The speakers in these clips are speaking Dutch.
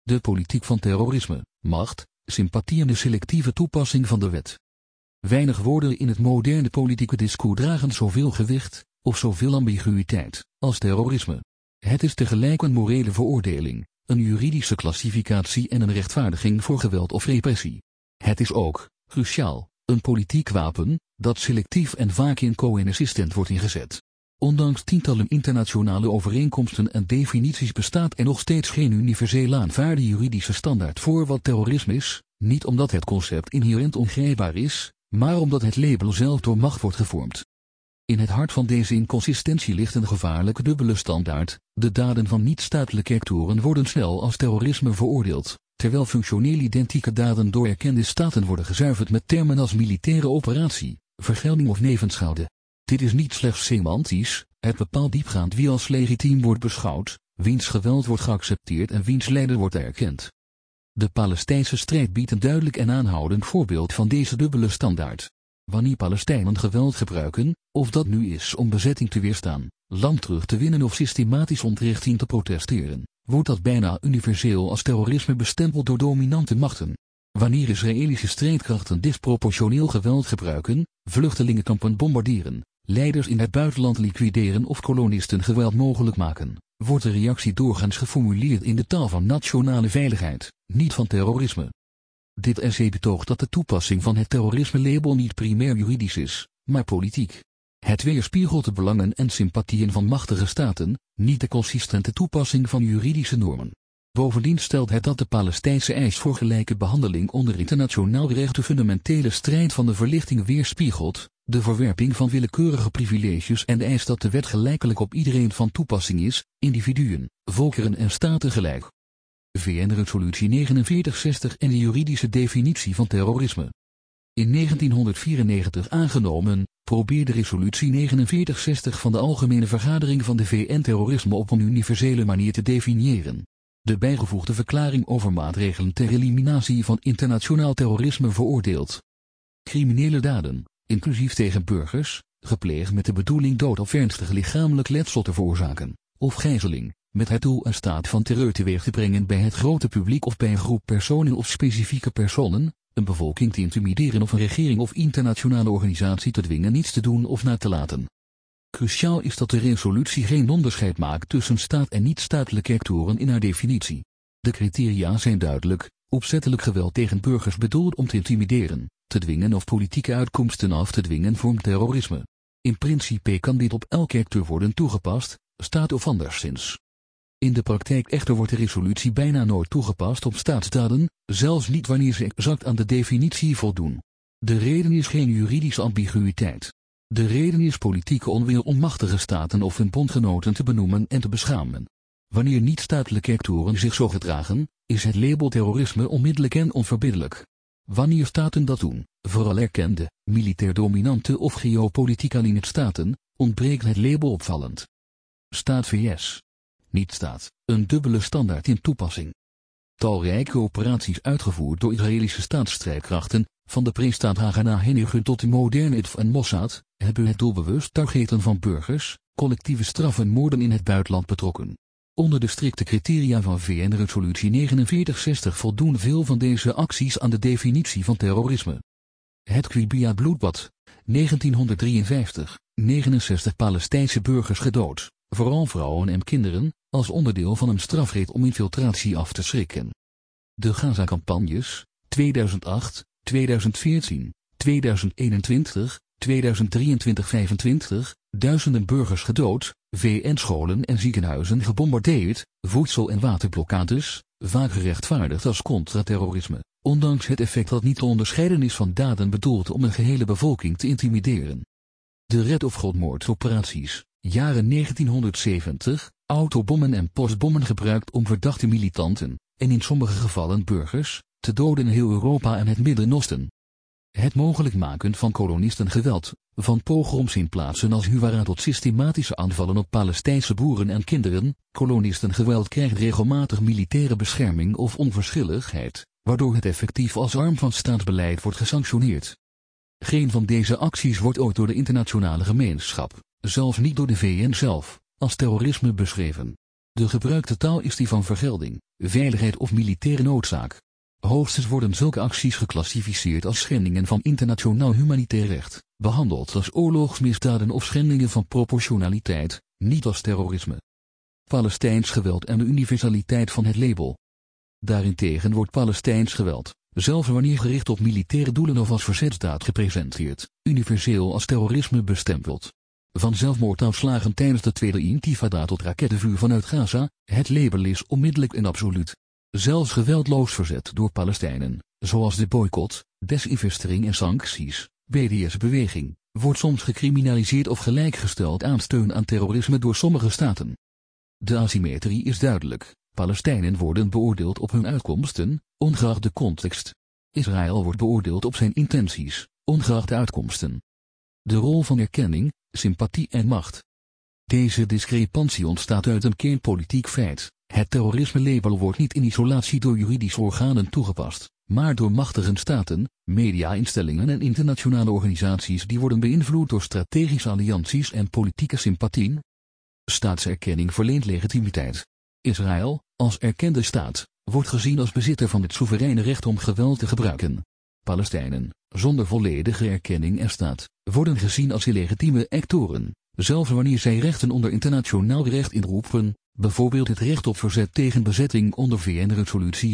De politiek van terrorisme, macht, sympathie en de selectieve toepassing van de wet. Weinig woorden in het moderne politieke discours dragen zoveel gewicht, of zoveel ambiguïteit, als terrorisme. Het is tegelijk een morele veroordeling, een juridische klassificatie en een rechtvaardiging voor geweld of repressie. Het is ook, cruciaal, een politiek wapen, dat selectief en vaak incoïnsistent wordt ingezet. Ondanks tientallen internationale overeenkomsten en definities bestaat er nog steeds geen universeel aanvaarde juridische standaard voor wat terrorisme is, niet omdat het concept inherent ongrijpbaar is, maar omdat het label zelf door macht wordt gevormd. In het hart van deze inconsistentie ligt een gevaarlijke dubbele standaard. De daden van niet-statelijke actoren worden snel als terrorisme veroordeeld, terwijl functioneel identieke daden door erkende staten worden gezuiverd met termen als militaire operatie, vergelding of nevenschade. Dit is niet slechts semantisch, het bepaalt diepgaand wie als legitiem wordt beschouwd, wiens geweld wordt geaccepteerd en wiens leider wordt erkend. De Palestijnse strijd biedt een duidelijk en aanhoudend voorbeeld van deze dubbele standaard. Wanneer Palestijnen geweld gebruiken, of dat nu is om bezetting te weerstaan, land terug te winnen of systematisch ontrichting te protesteren, wordt dat bijna universeel als terrorisme bestempeld door dominante machten. Wanneer Israëlische strijdkrachten disproportioneel geweld gebruiken, vluchtelingenkampen bombarderen, leiders in het buitenland liquideren of kolonisten geweld mogelijk maken, wordt de reactie doorgaans geformuleerd in de taal van nationale veiligheid, niet van terrorisme. Dit essay betoogt dat de toepassing van het terrorisme-label niet primair juridisch is, maar politiek. Het weerspiegelt de belangen en sympathieën van machtige staten, niet de consistente toepassing van juridische normen. Bovendien stelt het dat de Palestijnse eis voor gelijke behandeling onder internationaal recht de fundamentele strijd van de verlichting weerspiegelt, de verwerping van willekeurige privileges en de eis dat de wet gelijkelijk op iedereen van toepassing is, individuen, volkeren en staten gelijk. VN-resolutie 4960 en de juridische definitie van terrorisme. In 1994 aangenomen, probeerde resolutie 4960 van de Algemene Vergadering van de VN terrorisme op een universele manier te definiëren. De bijgevoegde verklaring over maatregelen ter eliminatie van internationaal terrorisme veroordeelt criminele daden, inclusief tegen burgers, gepleegd met de bedoeling dood of ernstig lichamelijk letsel te veroorzaken, of gijzeling, met het doel een staat van terreur teweeg te brengen bij het grote publiek of bij een groep personen of specifieke personen, een bevolking te intimideren of een regering of internationale organisatie te dwingen niets te doen of na te laten. Cruciaal is dat de resolutie geen onderscheid maakt tussen staat en niet-statelijke actoren in haar definitie. De criteria zijn duidelijk: opzettelijk geweld tegen burgers bedoeld om te intimideren, te dwingen of politieke uitkomsten af te dwingen vormt terrorisme. In principe kan dit op elke acteur worden toegepast, staat of anderszins. In de praktijk echter wordt de resolutie bijna nooit toegepast op staatsdaden, zelfs niet wanneer ze exact aan de definitie voldoen. De reden is geen juridische ambiguïteit. De reden is politieke onwil om machtige staten of hun bondgenoten te benoemen en te beschamen. Wanneer niet-statelijke actoren zich zo gedragen, is het label terrorisme onmiddellijk en onverbiddelijk. Wanneer staten dat doen, vooral erkende, militair dominante of geopolitiek aligned staten, ontbreekt het label opvallend. Staat VS. Niet-staat, een dubbele standaard in toepassing. Talrijke operaties uitgevoerd door Israëlische staatsstrijdkrachten, van de pre-staat Haganah Hennigan tot de moderne IDF en Mossad, hebben het doelbewust targeten van burgers, collectieve straffen en moorden in het buitenland betrokken. Onder de strikte criteria van VN-resolutie 4960 voldoen veel van deze acties aan de definitie van terrorisme. Het Quibia-bloedbad, 1953, 69 Palestijnse burgers gedood, vooral vrouwen en kinderen, als onderdeel van een strafreed om infiltratie af te schrikken. De Gaza-campagnes, 2008, 2014, 2021, 2023-25, duizenden burgers gedood, VN-scholen en ziekenhuizen gebombardeerd, voedsel- en waterblokkades, vaak gerechtvaardigd als contra-terrorisme, ondanks het effect dat niet te onderscheiden is van daden bedoeld om een gehele bevolking te intimideren. De Red of God-moordoperaties, jaren 1970, autobommen en postbommen gebruikt om verdachte militanten, en in sommige gevallen burgers, te doden in heel Europa en het Midden-Oosten. Het mogelijk maken van kolonistengeweld, van pogroms in plaatsen als Huwara tot systematische aanvallen op Palestijnse boeren en kinderen, kolonistengeweld krijgt regelmatig militaire bescherming of onverschilligheid, waardoor het effectief als arm van staatsbeleid wordt gesanctioneerd. Geen van deze acties wordt ooit door de internationale gemeenschap, zelfs niet door de VN zelf, als terrorisme beschreven. De gebruikte taal is die van vergelding, veiligheid of militaire noodzaak. Hoogstens worden zulke acties geclassificeerd als schendingen van internationaal humanitair recht, behandeld als oorlogsmisdaden of schendingen van proportionaliteit, niet als terrorisme. Palestijns geweld en de universaliteit van het label. Daarentegen wordt Palestijns geweld, zelfs wanneer gericht op militaire doelen of als verzetsdaad gepresenteerd, universeel als terrorisme bestempeld. Van zelfmoordaanslagen tijdens de Tweede Intifada tot rakettenvuur vanuit Gaza, het label is onmiddellijk en absoluut. Zelfs geweldloos verzet door Palestijnen, zoals de boycott, desinvestering en sancties, BDS-beweging, wordt soms gecriminaliseerd of gelijkgesteld aan steun aan terrorisme door sommige staten. De asymmetrie is duidelijk. Palestijnen worden beoordeeld op hun uitkomsten, ongeacht de context. Israël wordt beoordeeld op zijn intenties, ongeacht de uitkomsten. De rol van erkenning, sympathie en macht. Deze discrepantie ontstaat uit een kernpolitiek feit. Het terrorisme-label wordt niet in isolatie door juridische organen toegepast, maar door machtige staten, media-instellingen en internationale organisaties die worden beïnvloed door strategische allianties en politieke sympathieën. Staatserkenning verleent legitimiteit. Israël, als erkende staat, wordt gezien als bezitter van het soevereine recht om geweld te gebruiken. Palestijnen, zonder volledige erkenning en staat, worden gezien als illegitieme actoren, zelfs wanneer zij rechten onder internationaal recht inroepen, bijvoorbeeld het recht op verzet tegen bezetting onder VN-resolutie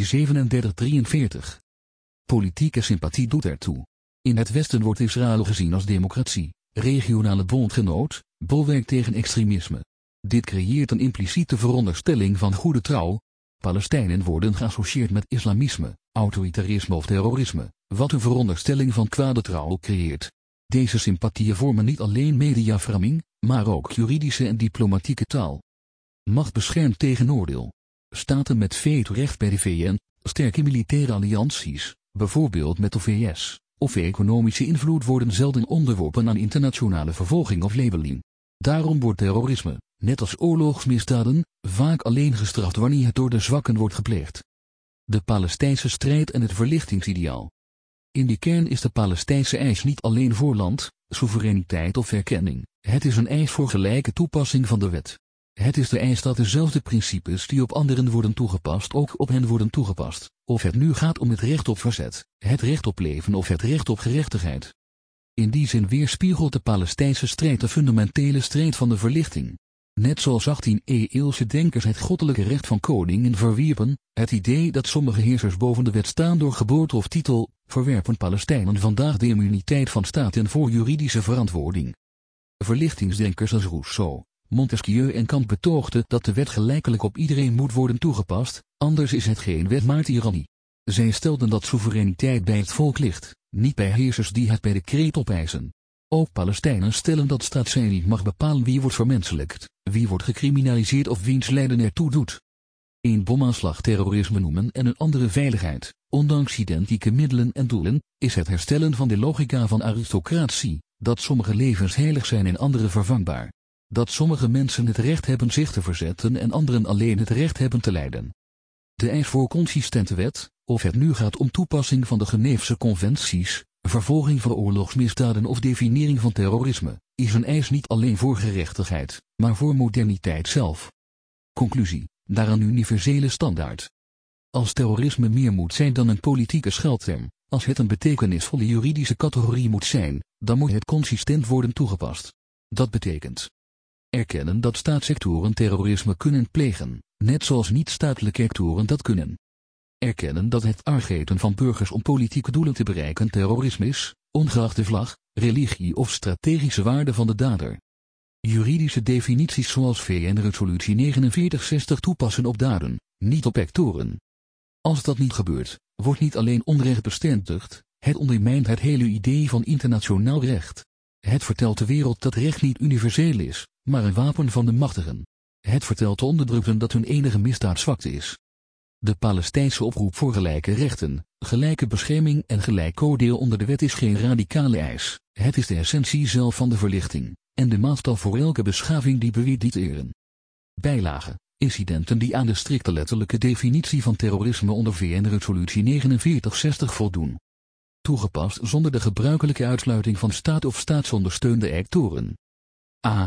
3743. Politieke sympathie doet ertoe. In het Westen wordt Israël gezien als democratie, regionale bondgenoot, bolwerk tegen extremisme. Dit creëert een impliciete veronderstelling van goede trouw. Palestijnen worden geassocieerd met islamisme, autoritarisme of terrorisme, wat een veronderstelling van kwade trouw creëert. Deze sympathieën vormen niet alleen mediaframing, maar ook juridische en diplomatieke taal. Macht beschermt tegen oordeel. Staten met vetorecht bij de VN, sterke militaire allianties, bijvoorbeeld met de VS, of economische invloed worden zelden onderworpen aan internationale vervolging of labeling. Daarom wordt terrorisme, net als oorlogsmisdaden, vaak alleen gestraft wanneer het door de zwakken wordt gepleegd. De Palestijnse strijd en het verlichtingsideaal. In die kern is de Palestijnse eis niet alleen voor land, soevereiniteit of erkenning, het is een eis voor gelijke toepassing van de wet. Het is de eis dat dezelfde principes die op anderen worden toegepast ook op hen worden toegepast, of het nu gaat om het recht op verzet, het recht op leven of het recht op gerechtigheid. In die zin weerspiegelt de Palestijnse strijd de fundamentele strijd van de verlichting. Net zoals 18e-eeuwse denkers het goddelijke recht van koningen verwierpen, het idee dat sommige heersers boven de wet staan door geboorte of titel, verwerpen Palestijnen vandaag de immuniteit van staten voor juridische verantwoording. Verlichtingsdenkers als Rousseau, Montesquieu en Kant betoogden dat de wet gelijkelijk op iedereen moet worden toegepast, anders is het geen wet maar tirannie. Zij stelden dat soevereiniteit bij het volk ligt, niet bij heersers die het bij decreet opeisen. Ook Palestijnen stellen dat staatszijn niet mag bepalen wie wordt vermenselijkt, wie wordt gecriminaliseerd of wiens lijden ertoe doet. Een bomaanslag terrorisme noemen en een andere veiligheid, ondanks identieke middelen en doelen, is het herstellen van de logica van aristocratie, dat sommige levens heilig zijn en andere vervangbaar. Dat sommige mensen het recht hebben zich te verzetten en anderen alleen het recht hebben te lijden. De eis voor consistente wet, of het nu gaat om toepassing van de Geneefse conventies, vervolging van oorlogsmisdaden of definiëring van terrorisme, is een eis niet alleen voor gerechtigheid, maar voor moderniteit zelf. Conclusie, naar een universele standaard. Als terrorisme meer moet zijn dan een politieke scheldterm, als het een betekenisvolle juridische categorie moet zijn, dan moet het consistent worden toegepast. Dat betekent erkennen dat staatssectoren terrorisme kunnen plegen, net zoals niet-statelijke sectoren dat kunnen. Erkennen dat het argeten van burgers om politieke doelen te bereiken terrorisme is, ongeacht de vlag, religie of strategische waarde van de dader. Juridische definities zoals VN-resolutie 4960 toepassen op daden, niet op actoren. Als dat niet gebeurt, wordt niet alleen onrecht bestendigd, het ondermijnt het hele idee van internationaal recht. Het vertelt de wereld dat recht niet universeel is, maar een wapen van de machtigen. Het vertelt de onderdrukten dat hun enige misdaad zwakte is. De Palestijnse oproep voor gelijke rechten, gelijke bescherming en gelijk oordeel onder de wet is geen radicale eis. Het is de essentie zelf van de verlichting, en de maatstaf voor elke beschaving die beweert die te eren. Bijlage, incidenten die aan de strikte letterlijke definitie van terrorisme onder VN-resolutie 4960 voldoen. Toegepast zonder de gebruikelijke uitsluiting van staat of staatsondersteunde actoren. A.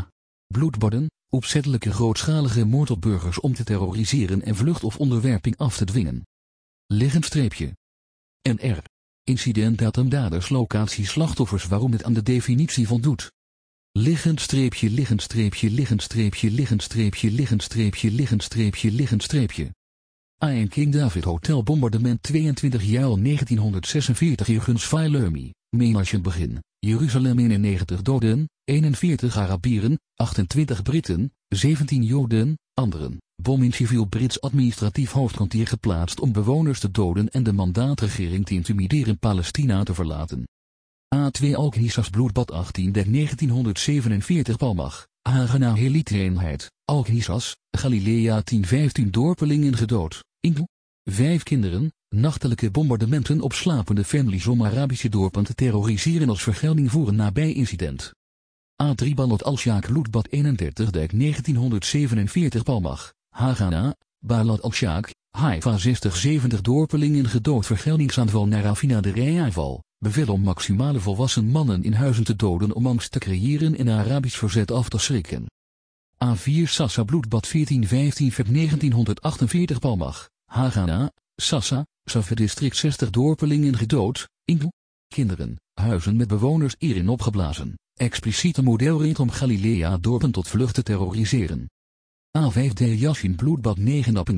bloedbaden, opzettelijke grootschalige moord op burgers om te terroriseren en vlucht of onderwerping af te dwingen. Liggend streepje. NR. Incidentdatum daders locatie slachtoffers waarom het aan de definitie voldoet. Liggend streepje liggend streepje liggend streepje liggend streepje liggend streepje liggend streepje liggend streepje. A1 King David Hotel bombardement 22 juli 1946 Jurgens Failemi, menage begin, Jeruzalem 91 doden, 41 Arabieren, 28 Britten, 17 Joden, anderen, bom in civiel Brits administratief hoofdkwartier geplaatst om bewoners te doden en de mandaatregering te intimideren Palestina te verlaten. A2 Al-Qissas bloedbad 18 dek 1947 Palmach, Haganah elite-eenheid, Al-Qissas, Galilea 10-15 dorpelingen gedood, inclusief 5 kinderen, nachtelijke bombardementen op slapende families om Arabische dorpen te terroriseren als vergelding voor een nabij incident. A3 Balad al-Shaak bloedbad 31 dek 1947 Palmach, Haganah, Balad al-Shaak, Haifa 60-70 dorpelingen gedood vergeldingsaanval naar raffinaderij-aanval. Bevel om maximale volwassen mannen in huizen te doden om angst te creëren en Arabisch verzet af te schrikken. A4 Sassa bloedbad 14-15 Feb 1948 Palmach, Haganah, Sassa, Safed district 60 dorpelingen gedood, inclusief kinderen, huizen met bewoners erin opgeblazen, expliciete modelrit om Galilea dorpen tot vlucht te terroriseren. A5 Deir Yassin bloedbad 9 april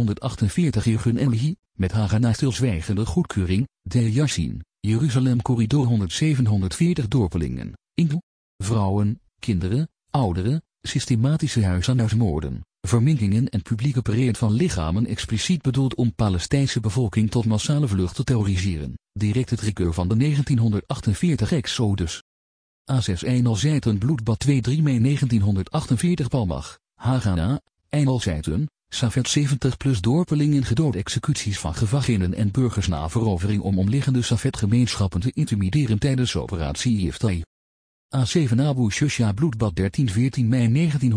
1948 Jurgen Enhi, met Haganah stilzwijgende goedkeuring, Deir Yassin. Jeruzalem corridor 107-140 dorpelingen, inclusief vrouwen, kinderen, ouderen, systematische huis-aan-huismoorden, verminkingen en publieke parade van lichamen expliciet bedoeld om Palestijnse bevolking tot massale vlucht te terroriseren, direct het receur van de 1948 Exodus. A6 Einal-Zeiten bloedbad 2-3 mei 1948 Palmach, Haganah, Einal-Zeiten, Safed 70 plus dorpelingen gedood executies van gevangenen en burgers na verovering om omliggende Safed-gemeenschappen te intimideren tijdens operatie Yiftay. A7 Abu Shusha bloedbad 13-14 mei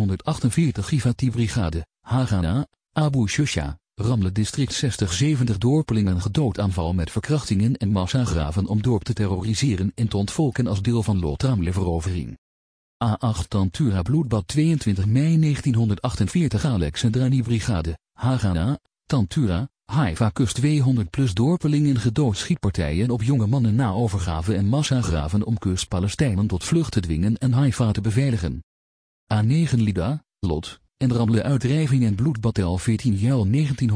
1948 Givati brigade, Haganah, Abu Shusha, Ramle district 60-70 dorpelingen gedood aanval met verkrachtingen en massagraven om dorp te terroriseren en te ontvolken als deel van Lot-Ramle verovering. A8 Tantura bloedbad 22 mei 1948 Alexandrani brigade, Haganah, Tantura, Haifa kust 200 plus dorpelingen gedood schietpartijen op jonge mannen na overgave en massagraven om kust-Palestijnen tot vlucht te dwingen en Haifa te beveiligen. A9 Lida, Lot, en Ramle uitdrijving en bloedbad 11-14 juli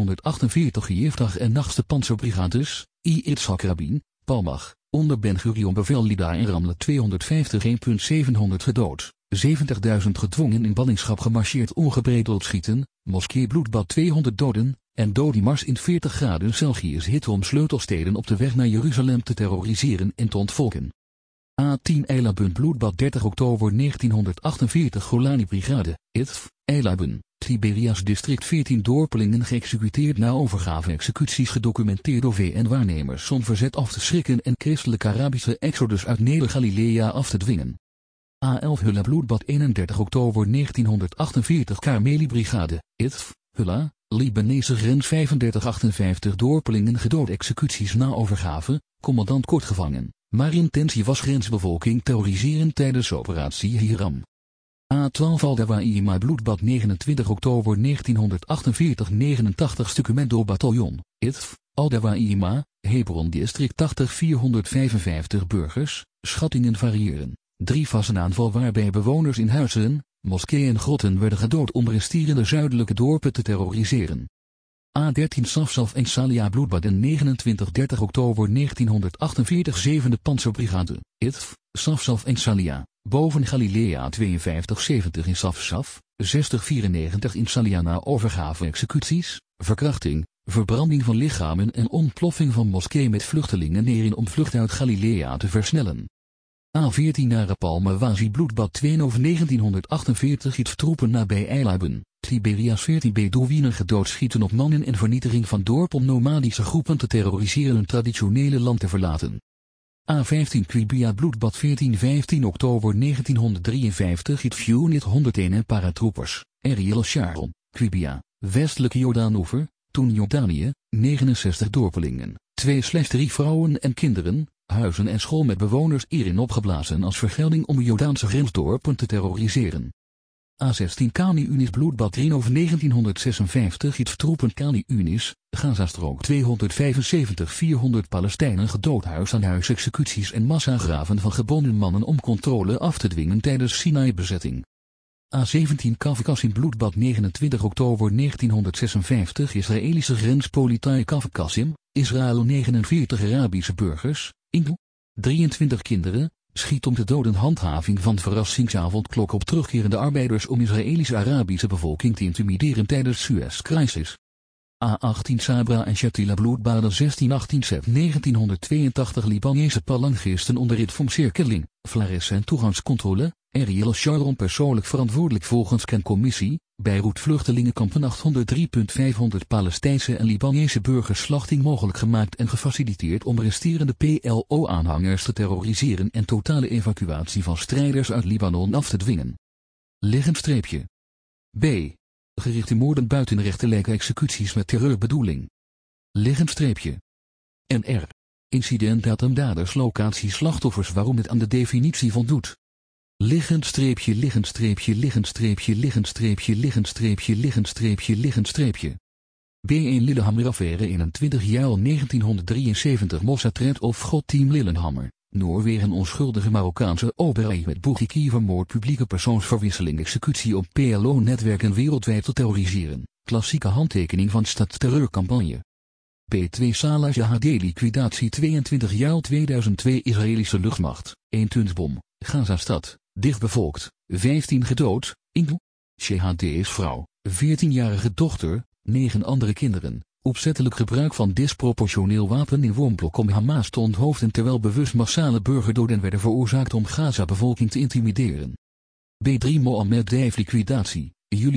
1948 Yiftach en nachtste panzerbrigades, Yitzhak Rabin, Palmach. Onder Ben Gurion bevel Lida en Ramle 250 1.700 gedood, 70.000 gedwongen in ballingschap gemarcheerd ongebredeld schieten, moskee bloedbad 200 doden, en Dodimars in 40 graden Celsius hitte om sleutelsteden op de weg naar Jeruzalem te terroriseren en te ontvolken. A10 Eilabun bloedbad 30 oktober 1948 Golani brigade, Itf, Eilaben, Tiberias district 14 dorpelingen geëxecuteerd na overgave executies gedocumenteerd door VN-waarnemers om verzet af te schrikken en christelijke Arabische exodus uit Neder-Galilea af te dwingen. A11 Hulla bloedbad 31 oktober 1948 Karmeli brigade, Itf, Hulla, Libanese grens 35-58 dorpelingen gedood executies na overgave, commandant kort gevangen, maar intentie was grensbevolking terroriseren tijdens operatie Hiram. A12 Al-Dawaima bloedbad 29 oktober 1948 89 Stucumento bataljon, Itf, Al-Dawaima, Hebron district 80-455 burgers, schattingen variëren. 3 vassenaanval waarbij bewoners in huizen, moskeeën en grotten werden gedood om resterende zuidelijke dorpen te terroriseren. A13 Safsaf en Salia bloedbad en 29-30 oktober 1948 7e panzerbrigade, Itf, Safsaf en Salia, boven Galilea 52-70 in Safsaf, 60-94 in Salia na overgave executies, verkrachting, verbranding van lichamen en ontploffing van moskee met vluchtelingen neerin om vlucht uit Galilea te versnellen. A14 naar Palma Wazi bloedbad 2 over 1948 iets troepen nabij Eilaben, Tiberias 14 Bedouinen gedoodschieten op mannen en vernietiging van dorp om nomadische groepen te terroriseren hun traditionele land te verlaten. A15 Quibia bloedbad 14-15 oktober 1953 iets Unit 101 en paratroopers, Ariel Sharon, Quibia, westelijke Jordaanoever, toen Jordanië, 69 dorpelingen, 2/3 vrouwen en kinderen, huizen en school met bewoners erin opgeblazen als vergelding om Jordaanse grensdorpen te terroriseren. A16 Khani Yunis bloedbad Rinov 1956 iets troepen Khani Yunis, Gazastrook 275-400 Palestijnen gedood huis-aan-huis executies en massagraven van gebonden mannen om controle af te dwingen tijdens Sinai-bezetting. A17 Kafkasim bloedbad 29 oktober 1956 Israëlische grenspolitie Kafkasim, Israël 49 Arabische burgers, 23 kinderen, schiet om te doden handhaving van verrassingsavondklok op terugkerende arbeiders om Israëlische-Arabische bevolking te intimideren tijdens Suez-crisis. A18 Sabra en Shatila bloedbaden 16-18 sep 1982 Libanese palangisten onder rit van cirkeling, flaresse en toegangscontrole, Ariel Sharon persoonlijk verantwoordelijk volgens Kencommissie, Beirut vluchtelingenkampen 803.500 Palestijnse en Libanese burgers slachting mogelijk gemaakt en gefaciliteerd om resterende PLO-aanhangers te terroriseren en totale evacuatie van strijders uit Libanon af te dwingen. Liggend-streepje. B. Gerichte moorden buitenrechtelijke executies met terreurbedoeling. Liggend-streepje. NR. Incident datum daders locatie slachtoffers waarom het aan de definitie voldoet. Liggend-streepje liggend-streepje liggend-streepje liggend-streepje liggend-streepje liggend-streepje liggend-streepje. B1 Lillehammer-affaire 21 jaar 1973 Mossad of God-team Lillehammer, Noorwegen onschuldige Marokkaanse Oberij met Boegiki vermoord publieke persoonsverwisseling executie op PLO-netwerken wereldwijd te terroriseren, klassieke handtekening van stadsterreurcampagne. B2 Salah Jihadi liquidatie 22 jaar 2002 Israëlische luchtmacht, 1 tunsbom, Gazastad, dichtbevolkt, 15 gedood, Jihadi's vrouw, 14-jarige dochter, 9 andere kinderen, opzettelijk gebruik van disproportioneel wapen in woonblok om Hamas te onthoofden terwijl bewust massale burgerdoden werden veroorzaakt om Gaza-bevolking te intimideren. B3 Mohammed Deif liquidatie, juli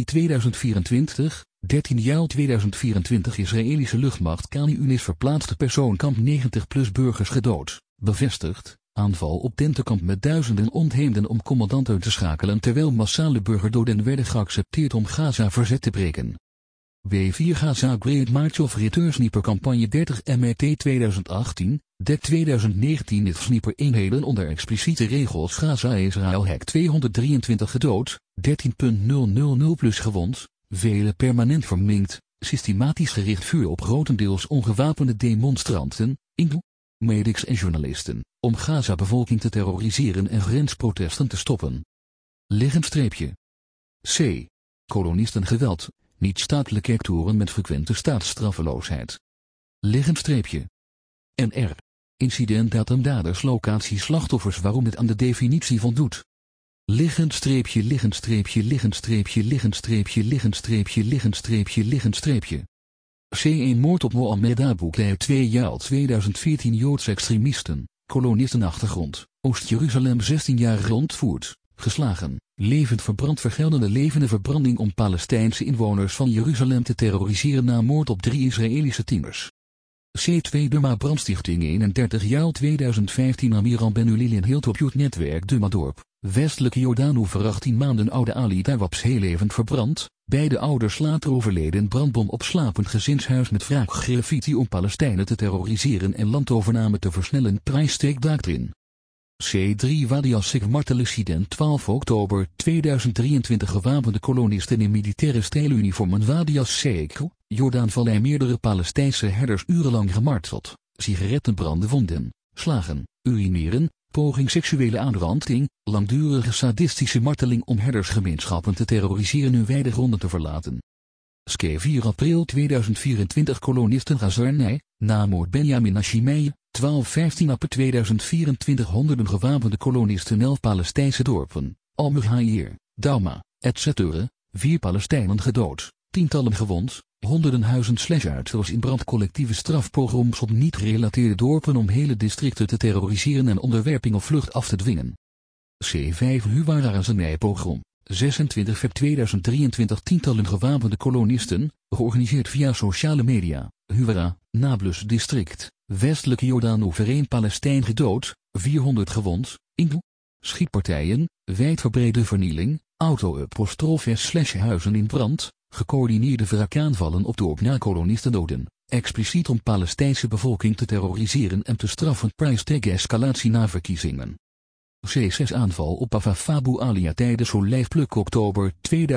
2024, 13 jaar 2024 Israëlische luchtmacht Khani Yunis verplaatste persoonkamp 90+ burgers gedood, bevestigd, aanval op tentenkamp met duizenden ontheemden om commandant uit te schakelen terwijl massale burgerdoden werden geaccepteerd om Gaza verzet te breken. B4 Gaza Great March of Return Sniper campagne 30 MRT 2018, DEC 2019 dit sniper eenheden onder expliciete regels Gaza Israël hack 223 gedood, 13.000 plus gewond, vele permanent verminkt, systematisch gericht vuur op grotendeels ongewapende demonstranten, medics en journalisten, om Gaza-bevolking te terroriseren en grensprotesten te stoppen. Liggend-streepje. C. Kolonistengeweld, niet-statelijke actoren met frequente staatsstraffeloosheid. Liggend-streepje. NR. Incident datum daders locatie slachtoffers waarom het aan de definitie voldoet. Liggend-streepje liggend-streepje liggend-streepje liggend-streepje liggend-streepje liggend-streepje liggend-streepje. C1 moord op Mohammed Abu Ghraib 2 jaar 2014 Joodse extremisten, kolonistenachtergrond, Oost-Jeruzalem 16 jaar ontvoerd, geslagen, levend verbrand vergeldende levende verbranding om Palestijnse inwoners van Jeruzalem te terroriseren na moord op 3 Israëlische tieners. C2 Duma brandstichting 31 jaar 2015 Amiram Ben Ulil hield op netwerk Dumadorp, westelijke Jordaanoever 18 maanden oude Ali Tawaps heel levend verbrand, beide ouders later overleden brandbom op slapend gezinshuis met wraakgraffiti om Palestijnen te terroriseren en landovername te versnellen prijssteek doctrine. C3 Wadi al-Sik martelincident 12 oktober 2023 gewapende kolonisten in militaire stijluniformen Wadi al-Sik, Jordaanvallei meerdere Palestijnse herders urenlang gemarteld, sigarettenbranden wonden, slagen, urineren, poging seksuele aanranding, langdurige sadistische marteling om herdersgemeenschappen te terroriseren hun weidegronden te verlaten. Ske 4 april 2024 kolonisten Gazarnij, namoord Benjamin Hashimei, 12-15 april 2024 honderden gewapende kolonisten 11 Palestijnse dorpen, Al-Mughayir, Douma, etc. 4 Palestijnen gedood, tientallen gewond, honderden huizen /uiters in brand collectieve strafpogroms op niet-gerelateerde dorpen om hele districten te terroriseren en onderwerping of vlucht af te dwingen. C5 Huwara-pogrom, 26 februari 2023 tientallen gewapende kolonisten, georganiseerd via sociale media, Huwara, Nablus district, westelijke Jordaanoever 1 Palestijn gedood, 400 gewond, schietpartijen, wijdverbreide vernieling, auto-huizen in brand, gecoördineerde wraakaanvallen op dorp na kolonistendoden, expliciet om Palestijnse bevolking te terroriseren en te straffen prijstag escalatie na verkiezingen. C6 aanval op Abu Alia tijdens olijfpluk oktober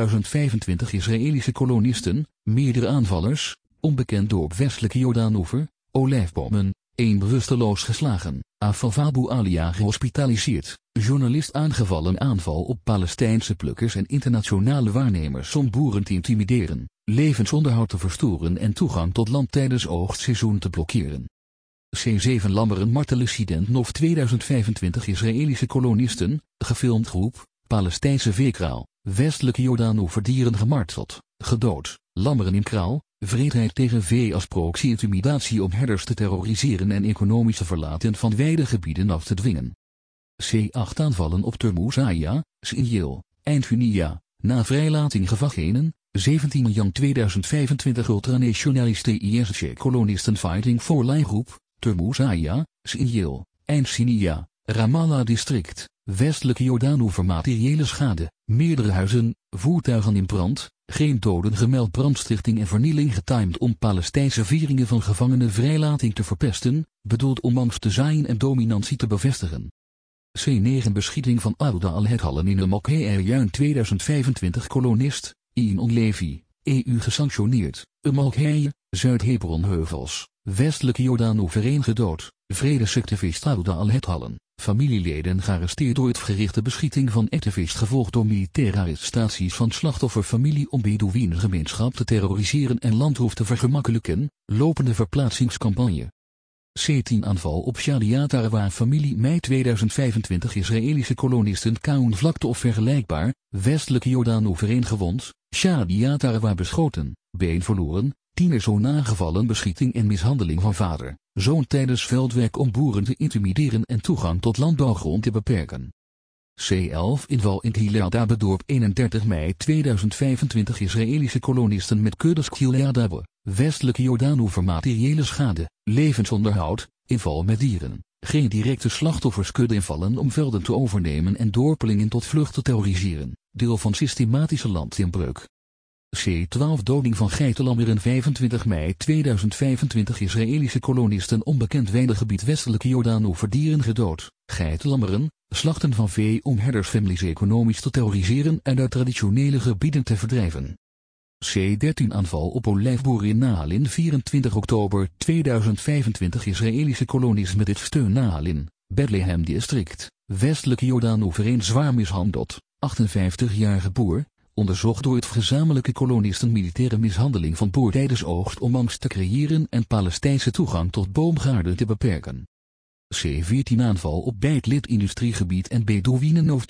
2025 Israëlische kolonisten, meerdere aanvallers, onbekend dorp westelijke Jordaanoever, olijfbomen, 1 bewusteloos geslagen, Abu Alia gehospitaliseerd, journalist aangevallen aanval op Palestijnse plukkers en internationale waarnemers om boeren te intimideren, levensonderhoud te verstoren en toegang tot land tijdens oogstseizoen te blokkeren. C7 Lammeren martelincident NOF 2025 Israëlische kolonisten, gefilmd groep, Palestijnse veekraal, westelijke Jordaanoever dieren gemarteld, gedood, lammeren in kraal, wreedheid tegen vee als proxy-intimidatie om herders te terroriseren en economisch te verlaten van weidegebieden af te dwingen. C8 aanvallen op Termouzaya, Sinjil, eind juni, na vrijlating gevangenen, 17 juni 2025 ultranationaliste ISC-kolonisten Fighting for Life groep, Termouzaya, Sinjil, eind Sinia, Ramallah district, westelijke Jordaanoever materiële schade, meerdere huizen, voertuigen in brand, geen doden gemeld brandstichting en vernieling getimed om Palestijnse vieringen van gevangenen vrijlating te verpesten, bedoeld om angst te zaaien en dominantie te bevestigen. C9 beschieting van Ouda al-Hedhallen in een moskee juin 2025 kolonist, Ion Levi, EU gesanctioneerd, een moskee, Zuid-Hebronheuvels, westelijke Jordaanoever 1 gedood, vredesactivist Ouda al-Hedhallen, familieleden gearresteerd door het gerichte beschieting van activist gevolgd door militaire arrestaties van slachtofferfamilie om Bedouïnengemeenschap te terroriseren en landroef te vergemakkelijken, lopende verplaatsingscampagne. C10 aanval op Shadia Tarawa familie mei 2025 Israëlische kolonisten Kaun vlakte of vergelijkbaar, westelijke Jordaanoever 1 gewond, Shadia Tarawa beschoten, been verloren, tienerzoon aangevallen beschieting en mishandeling van vader, zoon tijdens veldwerk om boeren te intimideren en toegang tot landbouwgrond te beperken. C11 inval in Gileadabedorp 31 mei 2025 Israëlische kolonisten met kuddes Gileadabe, westelijke Jordaanoever materiële schade, levensonderhoud, inval met dieren, geen directe slachtoffers kuddeinvallen om velden te overnemen en dorpelingen tot vlucht te terroriseren, deel van systematische landinbreuk. C12 doding van geitenlammeren 25 mei 2025 Israëlische kolonisten onbekend weidegebied westelijke Jordaanoever dieren gedood, geitenlammeren, slachten van vee om herdersfamilies economisch te terroriseren en uit traditionele gebieden te verdrijven. C13 aanval op olijfboeren in Nahalin 24 oktober 2025 Israëlische kolonies met dit steun Nahalin, Bethlehem district, westelijke Jordaanoever 1 zwaar mishandeld, 58-jarige boer, onderzocht door het gezamenlijke kolonisten militaire mishandeling van boer tijdens oogst om angst te creëren en Palestijnse toegang tot boomgaarden te beperken. C14 aanval op Beit-Lit industriegebied en Bedouïnennoof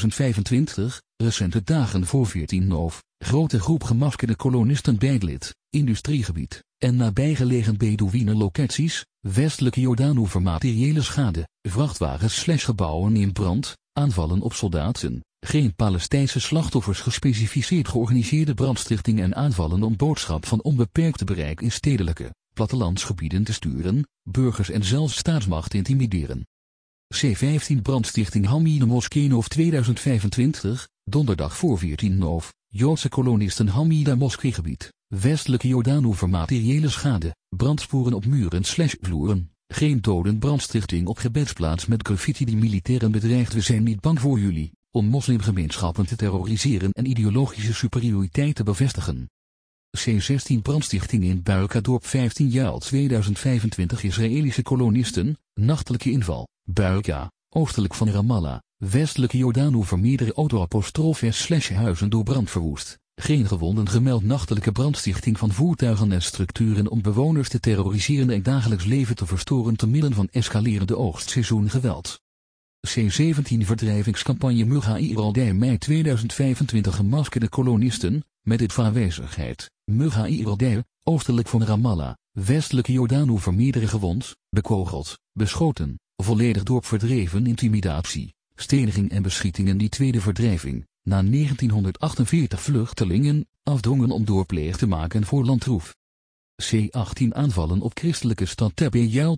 2025, recente dagen voor 14 Noof, grote groep gemaskerde kolonisten Beit-Lit, industriegebied, en nabijgelegen Bedouïnenlocaties, westelijke Jordaanoever materiële schade, vrachtwagens/gebouwen in brand, aanvallen op soldaten, geen Palestijnse slachtoffers gespecificeerd georganiseerde brandstichting en aanvallen om boodschap van onbeperkte bereik in stedelijke, plattelandsgebieden te sturen, burgers en zelfs staatsmacht intimideren. C15 brandstichting Hamide Moskee Noof 2025, donderdag voor 14 Noof, Joodse kolonisten Hamida moskeegebied, westelijke Jordaanoever materiële schade, brandsporen op muren/vloeren, geen doden brandstichting op gebedsplaats met graffiti die militairen bedreigt we zijn niet bang voor jullie, om moslimgemeenschappen te terroriseren en ideologische superioriteit te bevestigen. C16 brandstichting in Buikadorp 15 juli 2025 Israëlische kolonisten, nachtelijke inval, Buika, oostelijk van Ramallah, westelijke Jordaanoever meerdere auto-huizen door brand verwoest, geen gewonden gemeld nachtelijke brandstichting van voertuigen en structuren om bewoners te terroriseren en dagelijks leven te verstoren te midden van escalerende oogstseizoen geweld. C17 verdrijvingscampagne Mughair al-Dai mei 2025 gemaskerde kolonisten, met dit aanwezigheid, Mughair al-Dai, oostelijk van Ramallah, westelijke Jordaanoever meerdere gewond, bekogeld, beschoten, volledig dorp verdreven intimidatie, steniging en beschietingen die tweede verdrijving, na 1948 vluchtelingen, afdwongen om dorp leeg te maken voor landroef. C18 aanvallen op christelijke stad Tebbe juli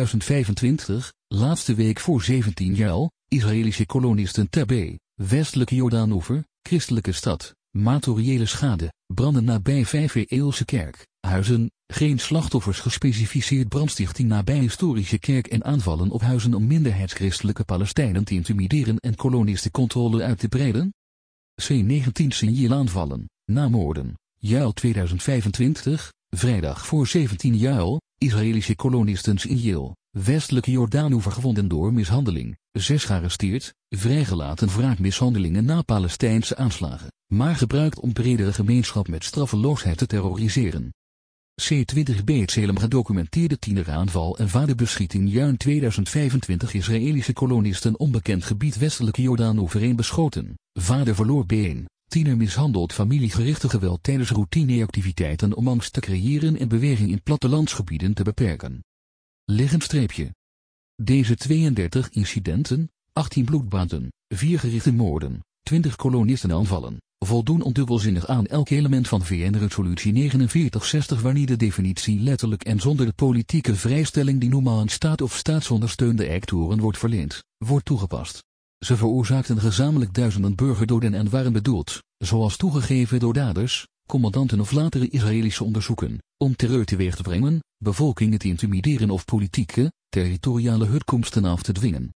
2025, laatste week voor 17 juli, Israëlische kolonisten Tebbe, westelijke Jordaanoever, christelijke stad, materiële schade, Branden nabij 5e-eeuwse kerk, huizen, geen slachtoffers gespecificeerd brandstichting nabij historische kerk en aanvallen op huizen om minderheidschristelijke Palestijnen te intimideren en kolonistencontrole uit te breiden. C19 signaalaanvallen, namoorden, Juil 2025, vrijdag voor 17 Juil, Israëlische kolonisten in Jil, westelijke Jordaanoever gewonden door mishandeling, 6 gearresteerd, vrijgelaten wraakmishandelingen na Palestijnse aanslagen, maar gebruikt om bredere gemeenschap met straffeloosheid te terroriseren. C20 B'Tselem gedocumenteerde tieneraanval en vaderbeschieting juin 2025 Israëlische kolonisten onbekend gebied westelijke Jordaanoever beschoten, vader verloor been, tiener mishandeld familiegerichte geweld tijdens routineactiviteiten om angst te creëren en beweging in plattelandsgebieden te beperken. Liggend streepje. Deze 32 incidenten, 18 bloedbaden, 4 gerichte moorden, 20 kolonisten aanvallen, voldoen ondubbelzinnig aan elk element van VN-resolutie 4960 wanneer de definitie letterlijk en zonder de politieke vrijstelling die normaal aan staat of staatsondersteunde actoren wordt verleend, wordt toegepast. Ze veroorzaakten gezamenlijk duizenden burgerdoden en waren bedoeld, zoals toegegeven door daders, commandanten of latere Israëlische onderzoeken, om terreur teweeg te brengen, bevolkingen te intimideren of politieke, territoriale uitkomsten af te dwingen.